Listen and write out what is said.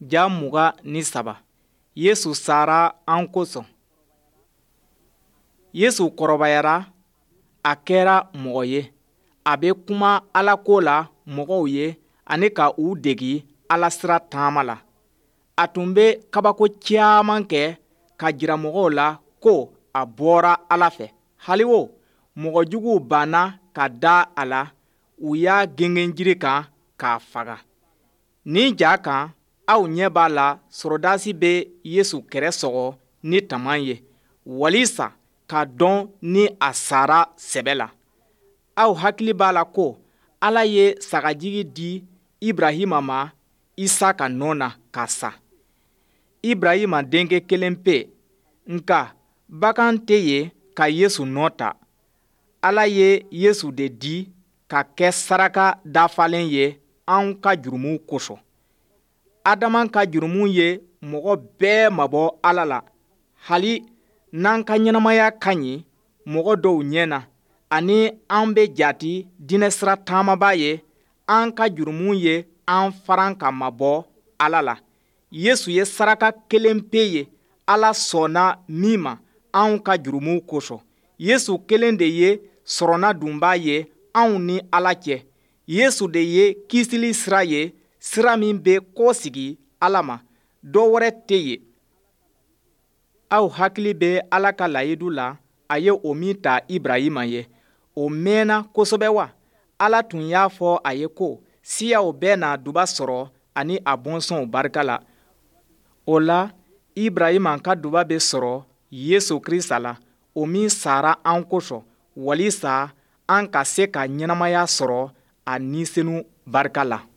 Ja 23 Yesu sara an kosɔn. Yesu kɔrɔbayara, a kɛra mɔgɔ ye. A bɛ kuma Alako la mɔgɔw ye ani ka u degi Alasira taama la. A tun bɛ kabako caman kɛ ka jira mɔgɔw la ko a bɔra Ala fɛ. Hali o, mɔgɔ juguw banna ka da a la, u y'a gɛngɛn jiri kan k'a faga. Nin ja kan, aw ɲɛ b'a la sɔrɔdasi bɛ Yesu kɛrɛ sɔgɔ ni tama ye, walisa k'a dɔn ni a sara sɛbɛ la. Aw hakili b'a la ko Ala ye sagajigi di Ibrahima ma Isaka nɔ na ka sa. Ibrahima denkɛ kelen pe, nka bagan tɛ yen ka Yesu nɔ ta. Ala ye Yesu de di ka kɛ saraka dafalen ye anw ka jurumuw kosɔn. Adama ka jurumu ye mɔgɔ bɛɛ mabɔ Ala la, hali n'an ka ɲɛnamaya ka ɲi mɔgɔ dɔw ɲɛ na, ani an bɛ jati diinɛsira taamaba ye, an ka jurumu ye an faran ka mabɔ Ala la. Yesu ye saraka kelen pe ye Ala sɔnna min ma anw ka jurumuw kosɔn. Yesu kelen de ye sɔrɔna dunbaa ye anw ni Ala cɛ. Yesu de ye kisili sira ye, sira min bɛ kɔsigi Ala ma. Dɔ wɛrɛ tɛ yen. Aw hakili bɛ Ala ka layidu la, a ye o min ta Ibrahima ye. O mɛnna kosɛbɛ wa? Ala tun y'a fɔ a ye ko siyaw bɛ na duba sɔrɔ ani a bɔnsɔnw barika la. O la, Ibrahima ka duba bɛ sɔrɔ Yesu Kirista la, o min sara an kosɔn, walisa an ka se ka ɲɛnamaya sɔrɔ a nisenu barika la.